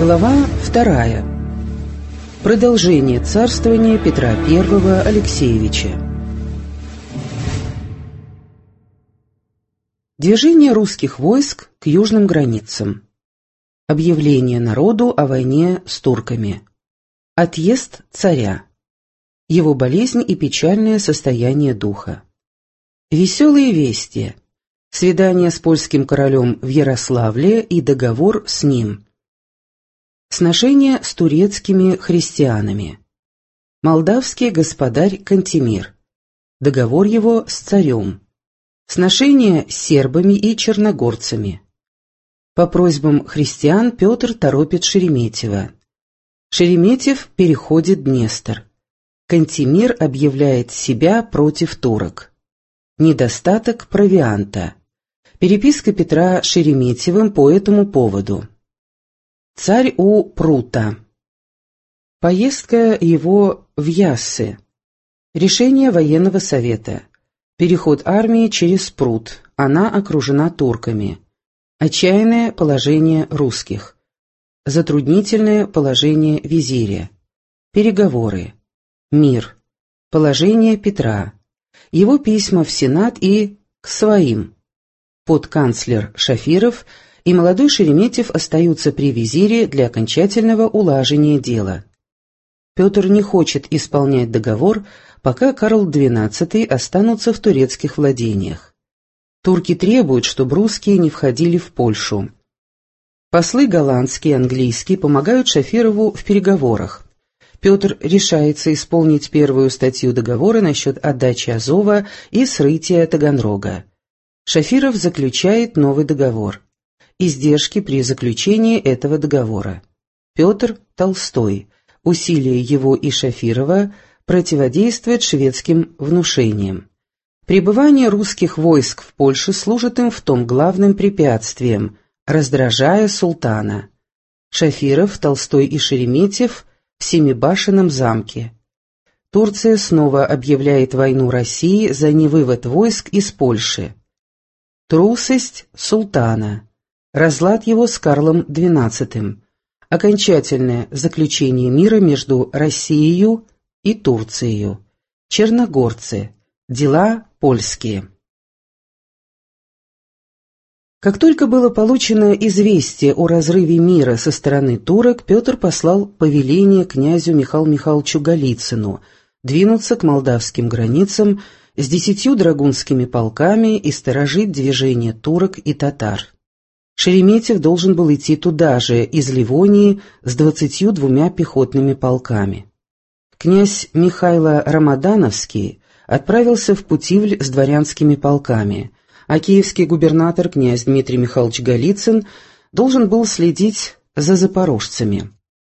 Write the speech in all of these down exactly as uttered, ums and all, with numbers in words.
Глава вторая. Продолжение царствования Петра Первого Алексеевича. Движение русских войск к южным границам. Объявление народу о войне с турками. Отъезд царя. Его болезнь и печальное состояние духа. Веселые вести. Свидание с польским королем в Ярославле и договор с ним. Сношение с турецкими христианами. Молдавский господарь Кантемир. Договор его с царем. Сношение с сербами и черногорцами. По просьбам христиан Петр торопит Шереметьева. Шереметьев переходит Днестр. Кантемир объявляет себя против турок. Недостаток провианта. Переписка Петра с Шереметьевым по этому поводу. Царь у прута. Поездка его в Яссы. Решение военного совета. Переход армии через прут. Она окружена турками. Отчаянное положение русских. Затруднительное положение визиря. Переговоры. Мир. Положение Петра. Его письма в Сенат и к своим. Подканцлер Шафиров и молодой Шереметьев остаются при визире для окончательного улажения дела. Петр не хочет исполнять договор, пока Карл двенадцатый останутся в турецких владениях. Турки требуют, чтобы русские не входили в Польшу. Послы голландский и английский помогают Шафирову в переговорах. Петр решается исполнить первую статью договора насчет отдачи Азова и срытия Таганрога. Шафиров заключает новый договор. Издержки при заключении этого договора. Петр Толстой. Усилия его и Шафирова противодействуют шведским внушениям. Пребывание русских войск в Польше служит им в том главным препятствием, раздражая султана. Шафиров, Толстой и Шереметьев в Семибашенном замке. Турция снова объявляет войну России за невывод войск из Польши. Трусость султана. Разлад его с Карлом двенадцатым. Окончательное заключение мира между Россией и Турцией. Черногорцы. Дела польские. Как только было получено известие о разрыве мира со стороны турок, Петр послал повеление князю Михаилу Михайловичу Голицыну двинуться к молдавским границам с десятью драгунскими полками и сторожить движение турок и татар. Шереметьев должен был идти туда же, из Ливонии, с двадцатью двумя пехотными полками. Князь Михайло Рамадановский отправился в Путивль с дворянскими полками, а киевский губернатор князь Дмитрий Михайлович Голицын должен был следить за запорожцами.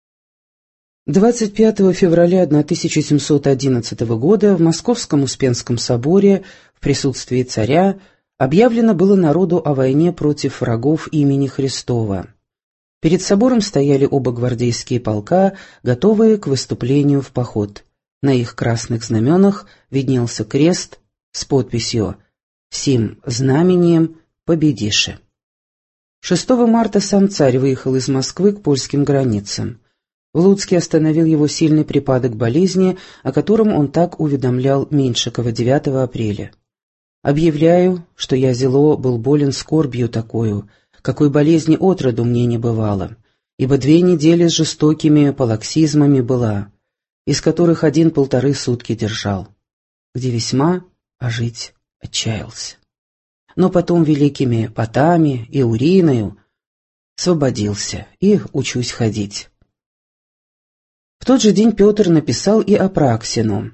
двадцать пятого февраля тысяча семьсот одиннадцатого года в Московском Успенском соборе в присутствии царя объявлено было народу о войне против врагов имени Христова. Перед собором стояли оба гвардейские полка, готовые к выступлению в поход. На их красных знаменах виднелся крест с подписью «Сим знамением победише». шестого марта сам царь выехал из Москвы к польским границам. В Луцке остановил его сильный припадок болезни, о котором он так уведомлял Меньшикова девятого апреля. «Объявляю, что я зело был болен скорбью такою, какой болезни отроду мне не бывало, ибо две недели с жестокими палаксизмами была, из которых один полторы сутки держал, где весьма, а жить отчаялся. Но потом великими потами и уриною освободился и учусь ходить». В тот же день Петр написал и Апраксину: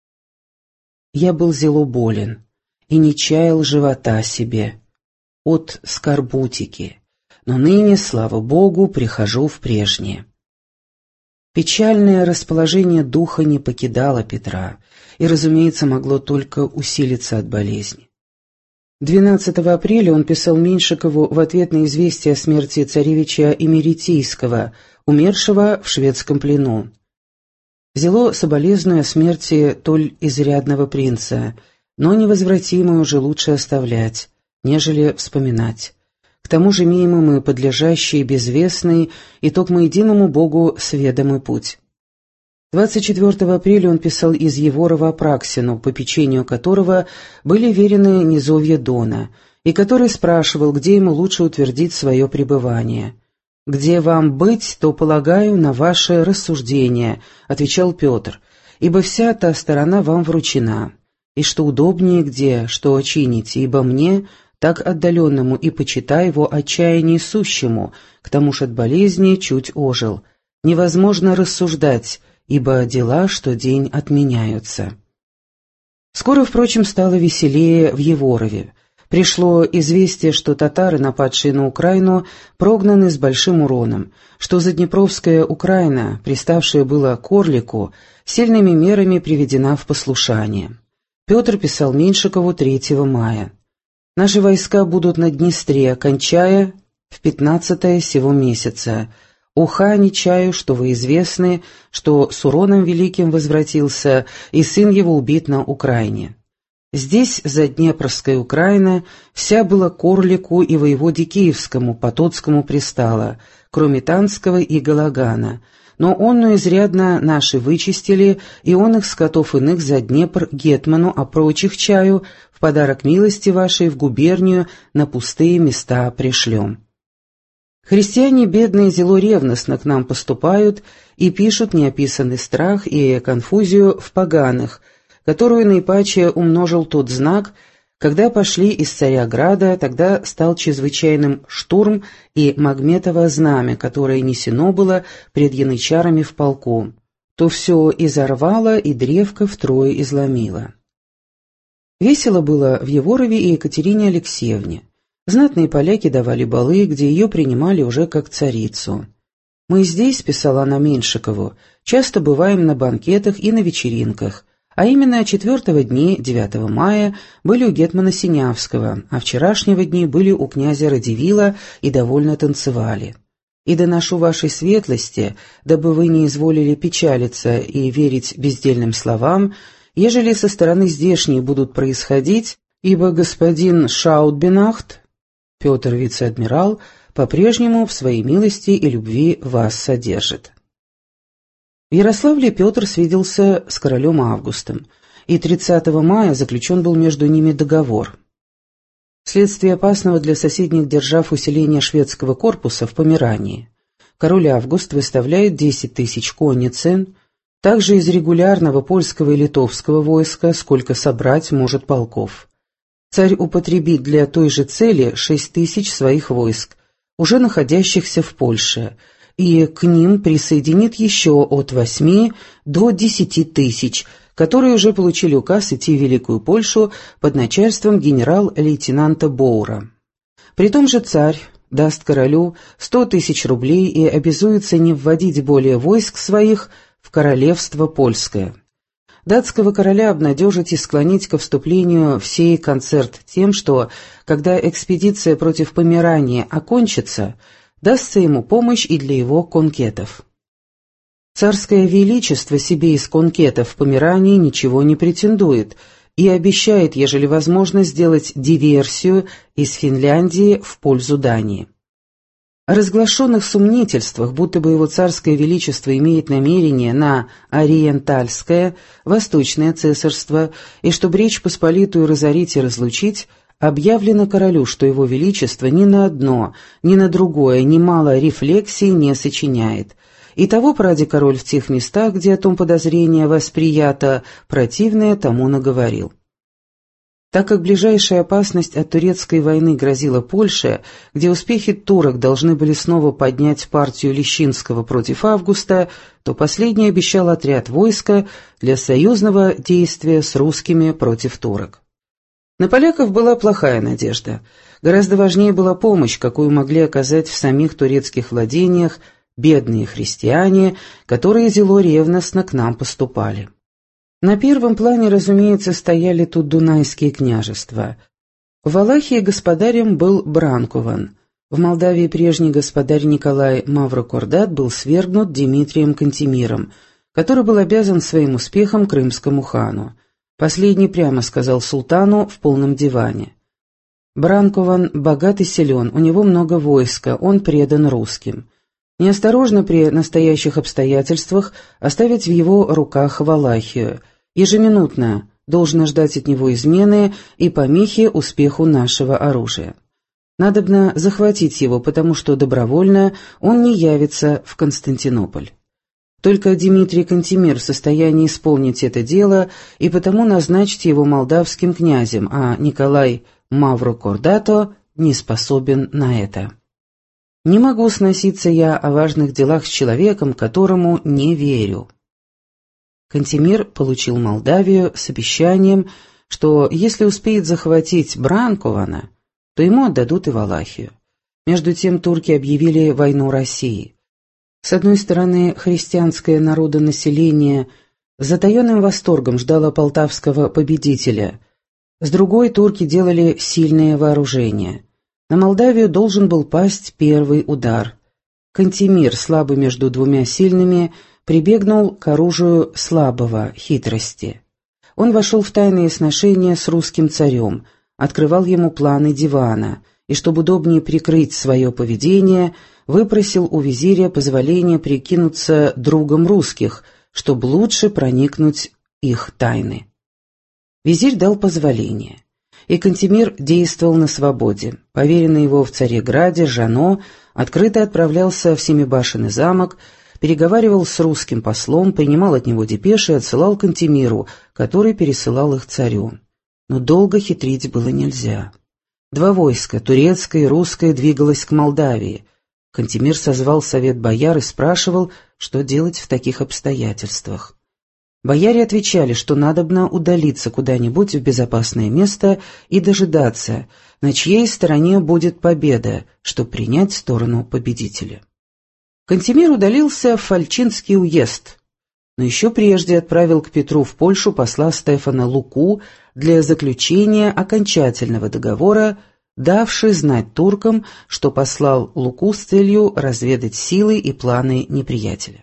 «Я был зело болен и не чаял живота себе от скорбутики, но ныне, слава Богу, прихожу в прежнее». Печальное расположение духа не покидало Петра и, разумеется, могло только усилиться от болезни. двенадцатого апреля он писал Меньшикову в ответ на известие о смерти царевича Имеретийского, умершего в шведском плену: «Зело соболезную о смерти толь изрядного принца, но невозвратимую уже лучше оставлять, нежели вспоминать. К тому же имеем мы подлежащий, безвестный и токмо единому Богу сведомый путь. двадцать четвёртого апреля он писал из Еворова Апраксину, по печенью которого были верены низовья Дона, и который спрашивал, где ему лучше утвердить свое пребывание. «Где вам быть, то, полагаю, на ваше рассуждение», — отвечал Петр, «ибо вся та сторона вам вручена, и что удобнее где, что чините, ибо мне, так отдаленному и почитай его отчаяние сущему, к тому ж от болезни чуть ожил. Невозможно рассуждать, ибо дела что день отменяются». Скоро, впрочем, стало веселее в Еворове. Пришло известие, что татары, нападшие на Украину, прогнаны с большим уроном, что Заднепровская Украина, приставшая была к Орлику, сильными мерами приведена в послушание. Петр писал Меньшикову третьего мая. «Наши войска будут на Днестре, кончая в пятнадцатое сего месяца. Уха не чаю, что вы известны, что с уроном великим возвратился, и сын его убит на Украине. Здесь, за Днепровская Украина, вся была к Орлику и воеводе Киевскому, Потоцкому пристала, кроме Танского и Галагана, но онну изрядно наши вычистили, и он их скотов иных за Днепр гетману, а прочих чаю в подарок милости вашей в губернию на пустые места пришлем. Христиане бедные зело ревностно к нам поступают и пишут неописанный страх и конфузию в поганых, которую наипаче умножил тот знак, когда пошли из Царяграда, тогда стал чрезвычайным штурм и Магметово знамя, которое несено было пред янычарами в полку, то все изорвало и древко втрое изломило. Весело было в Еворове и Екатерине Алексеевне. Знатные поляки давали балы, где ее принимали уже как царицу. «Мы здесь», — писала она Меньшикову, — «часто бываем на банкетах и на вечеринках, а именно четвертого дни, девятого мая, были у гетмана Синявского, а вчерашнего дни были у князя Радивила и довольно танцевали. И доношу вашей светлости, дабы вы не изволили печалиться и верить бездельным словам, ежели со стороны здешней будут происходить, ибо господин Шаутбенахт, Петр вице-адмирал, по-прежнему в своей милости и любви вас содержит». В Ярославле Петр свиделся с королем Августом, и тридцатого мая заключен был между ними договор. Вследствие опасного для соседних держав усиления шведского корпуса в Померании, король Август выставляет десять тысяч конницы, также из регулярного польского и литовского войска, сколько собрать может полков. Царь употребит для той же цели шесть тысяч своих войск, уже находящихся в Польше, и к ним присоединит еще от восьми до десяти тысяч, которые уже получили указ идти в Великую Польшу под начальством генерал-лейтенанта Боура. При том же царь даст королю сто тысяч рублей и обязуется не вводить более войск своих в королевство польское. Датского короля обнадежить и склонить ко вступлению в сей концерт тем, что, когда экспедиция против Померании окончится, дастся ему помощь и для его конкетов. Царское величество себе из конкетов в Померании ничего не претендует и обещает, ежели возможно, сделать диверсию из Финляндии в пользу Дании. О разглашенных сомнительствах, будто бы его царское величество имеет намерение на Ориентальское, Восточное цесарство, и чтобы Речь Посполитую разорить и разлучить, объявлено королю, что его величество ни на одно, ни на другое немало рефлексий не сочиняет. И того поради король в тех местах, где о том подозрение восприято, противное тому наговорил. Так как ближайшая опасность от турецкой войны грозила Польше, где успехи турок должны были снова поднять партию Лещинского против Августа, то последний обещал отряд войска для союзного действия с русскими против турок. На поляков была плохая надежда. Гораздо важнее была помощь, какую могли оказать в самих турецких владениях бедные христиане, которые зело ревностно к нам поступали. На первом плане, разумеется, стояли тут дунайские княжества. В Валахии господарем был Бранкован. В Молдавии прежний господарь Николай Маврокордат был свергнут Дмитрием Кантемиром, который был обязан своим успехом крымскому хану. Последний прямо сказал султану в полном диване: Бранкован богат и силен, у него много войска, он предан русским. Неосторожно при настоящих обстоятельствах оставить в его руках Валахию. Ежеминутно должно ждать от него измены и помехи успеху нашего оружия. Надобно захватить его, потому что добровольно он не явится в Константинополь. Только Дмитрий Кантемир в состоянии исполнить это дело, и потому назначьте его молдавским князем, а Николай Маврокордато не способен на это. Не могу сноситься я о важных делах с человеком, которому не верю». Кантемир получил Молдавию с обещанием, что если успеет захватить Бранкована, то ему отдадут и Валахию. Между тем турки объявили войну России. С одной стороны, христианское народонаселение с затаенным восторгом ждало полтавского победителя, с другой турки делали сильное вооружение. На Молдавию должен был пасть первый удар. Кантемир, слабый между двумя сильными, прибегнул к оружию слабого, хитрости. Он вошел в тайные сношения с русским царем, открывал ему планы дивана, и, чтобы удобнее прикрыть свое поведение, выпросил у визиря позволение прикинуться другом русских, чтобы лучше проникнуть в их тайны. Визирь дал позволение, и Кантемир действовал на свободе. Поверенный его в Цареграде, Жано, открыто отправлялся в Семибашенный замок, переговаривал с русским послом, принимал от него депеши и отсылал Кантемиру, который пересылал их царю. Но долго хитрить было нельзя. Два войска, турецкое и русское, двигалось к Молдавии. Кантемир созвал совет бояр и спрашивал, что делать в таких обстоятельствах. Бояре отвечали, что надобно удалиться куда-нибудь в безопасное место и дожидаться, на чьей стороне будет победа, чтобы принять сторону победителя. Кантемир удалился в Фальчинский уезд, но еще прежде отправил к Петру в Польшу посла Стефана Луку для заключения окончательного договора, давший знать туркам, что послал Луку с целью разведать силы и планы неприятеля.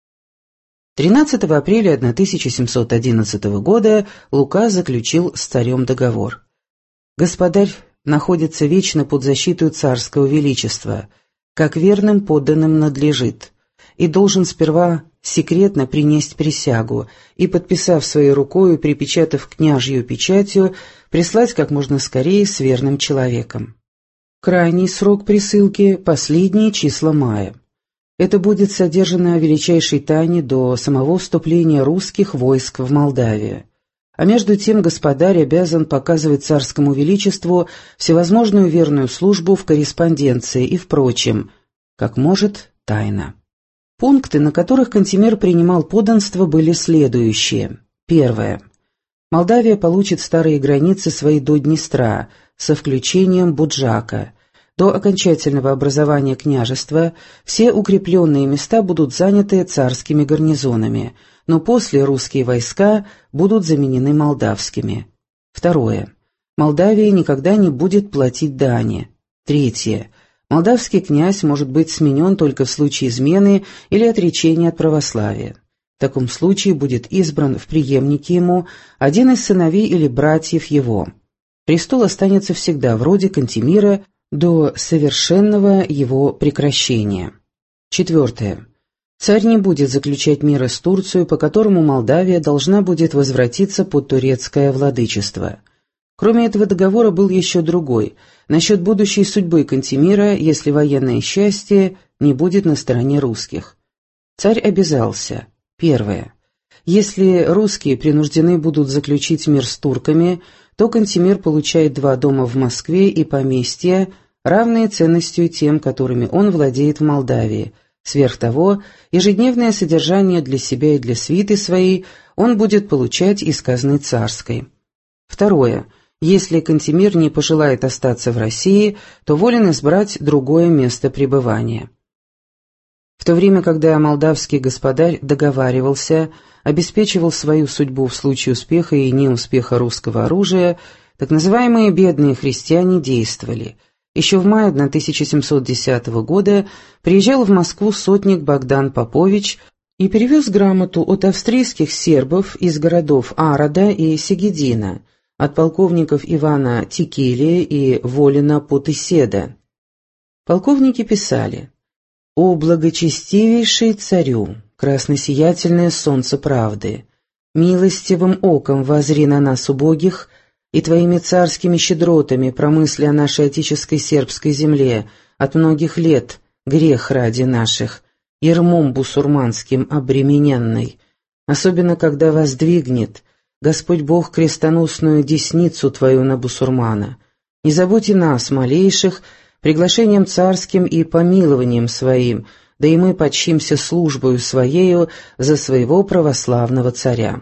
тринадцатого апреля тысяча семьсот одиннадцатого года Лука заключил с царем договор. «Господарь находится вечно под защитой царского величества, как верным подданным надлежит, и должен сперва секретно принесть присягу и, подписав своей рукою, припечатав княжью печатью, прислать как можно скорее с верным человеком. Крайний срок присылки – последние числа мая. Это будет содержано в величайшей тайне до самого вступления русских войск в Молдавию. А между тем господарь обязан показывать царскому величеству всевозможную верную службу в корреспонденции и впрочем, как может, тайно». Пункты, на которых Кантемир принимал подданство, были следующие. Первое. Молдавия получит старые границы свои до Днестра, со включением Буджака. До окончательного образования княжества все укрепленные места будут заняты царскими гарнизонами, но после русские войска будут заменены молдавскими. Второе. Молдавия никогда не будет платить дани. Третье. Молдавский князь может быть сменен только в случае измены или отречения от православия. В таком случае будет избран в преемники ему один из сыновей или братьев его. Престол останется всегда вроде Кантемира до совершенного его прекращения. Четвертое. Царь не будет заключать мира с Турцией, по которому Молдавия должна будет возвратиться под турецкое владычество. Кроме этого договора был еще другой, насчет будущей судьбы Кантемира, если военное счастье не будет на стороне русских. Царь обязался. Первое. Если русские принуждены будут заключить мир с турками, то Кантемир получает два дома в Москве и поместья, равные ценностью тем, которыми он владеет в Молдавии. Сверх того, ежедневное содержание для себя и для свиты своей он будет получать из казны царской. Второе. Если Кантемир не пожелает остаться в России, то волен избрать другое место пребывания. В то время, когда молдавский господарь договаривался, обеспечивал свою судьбу в случае успеха и неуспеха русского оружия, так называемые бедные христиане действовали. Еще в мае тысяча семьсот десятого года приезжал в Москву сотник Богдан Попович и перевез грамоту от австрийских сербов из городов Арода и Сегедина, от полковников Ивана Текелия и Волина Потыседа. Полковники писали: «О благочестивейший царю, красносиятельное солнце правды, милостивым оком воззри на нас убогих, и твоими царскими щедротами промысли о нашей отеческой сербской земле от многих лет, грех ради наших, ермом бусурманским обремененной, особенно когда воздвигнет Господь Бог крестоносную десницу твою на бусурмана. Не забудь и нас, малейших, приглашением царским и помилованием своим, да и мы почимся службою своею за своего православного царя».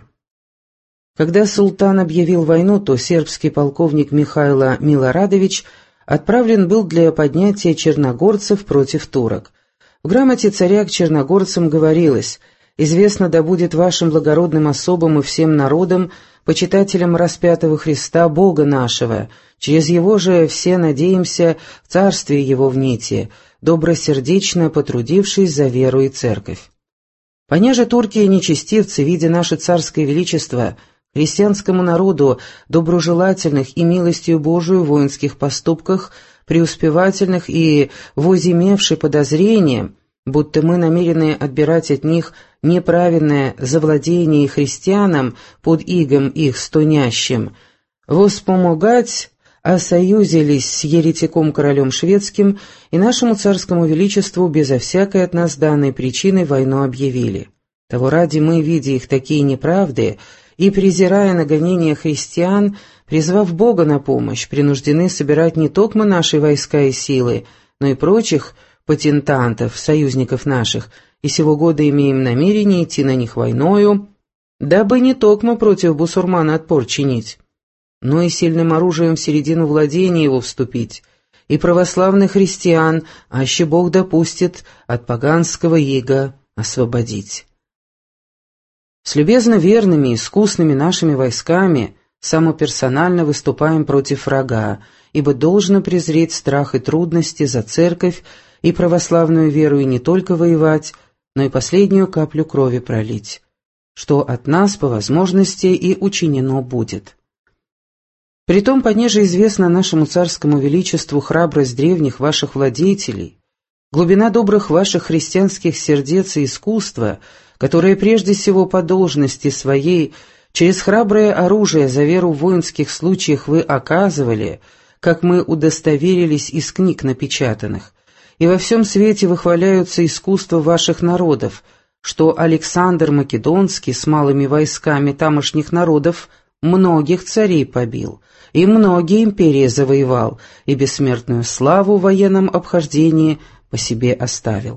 Когда султан объявил войну, то сербский полковник Михайло Милорадович отправлен был для поднятия черногорцев против турок. В грамоте царя к черногорцам говорилось: «Известно да будет вашим благородным особам и всем народам, почитателям распятого Христа, Бога нашего, через Его же все надеемся в царствие Его вните, добросердечно потрудившись за веру и церковь». Понеже турки и нечестивцы, видя наше царское величество, христианскому народу доброжелательных и милостью Божию воинских поступках, преуспевательных и возымевши подозрение, будто мы намерены отбирать от них неправедное завладение христианам под игом их стонящим, воспомогать осоюзились с еретиком королем шведским и нашему царскому величеству безо всякой от нас данной причины войну объявили. Того ради мы, видя их такие неправды и презирая нагонения христиан, призвав Бога на помощь, принуждены собирать не токмо наши войска и силы, но и прочих патентантов, союзников наших, и сего года имеем намерение идти на них войною, дабы не токмо против бусурмана отпор чинить, но и сильным оружием в середину владения его вступить, и православных христиан, аще Бог допустит, от поганского ига освободить. С любезно верными и искусными нашими войсками самоперсонально выступаем против врага, ибо должно презреть страх и трудности за церковь и православную веру и не только воевать, но и последнюю каплю крови пролить, что от нас по возможности и учинено будет. Притом, понеже известно нашему царскому величеству храбрость древних ваших владетелей, глубина добрых ваших христианских сердец и искусства, которое прежде всего по должности своей через храброе оружие за веру в воинских случаях вы оказывали, как мы удостоверились из книг напечатанных, и во всем свете выхваляются искусства ваших народов, что Александр Македонский с малыми войсками тамошних народов многих царей побил, и многие империи завоевал, и бессмертную славу в военном обхождении по себе оставил.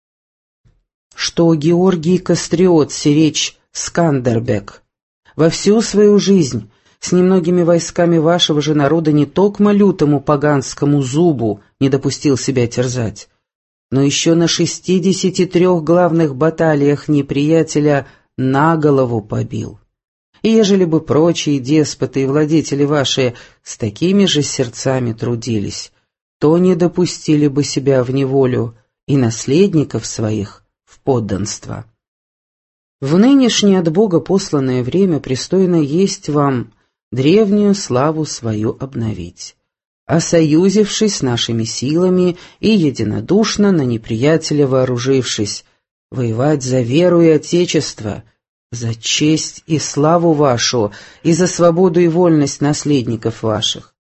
Что Георгий Кастриот сиречь Скандербек во всю свою жизнь с немногими войсками вашего же народа не токмо лютому поганскому зубу не допустил себя терзать, но еще на шестидесяти трех главных баталиях неприятеля на голову побил. И ежели бы прочие деспоты и владетели ваши с такими же сердцами трудились, то не допустили бы себя в неволю и наследников своих в подданство. В нынешнее от Бога посланное время пристойно есть вам древнюю славу свою обновить, осоюзившись с нашими силами и единодушно на неприятеля вооружившись, воевать за веру и Отечество, за честь и славу вашу и за свободу и вольность наследников ваших.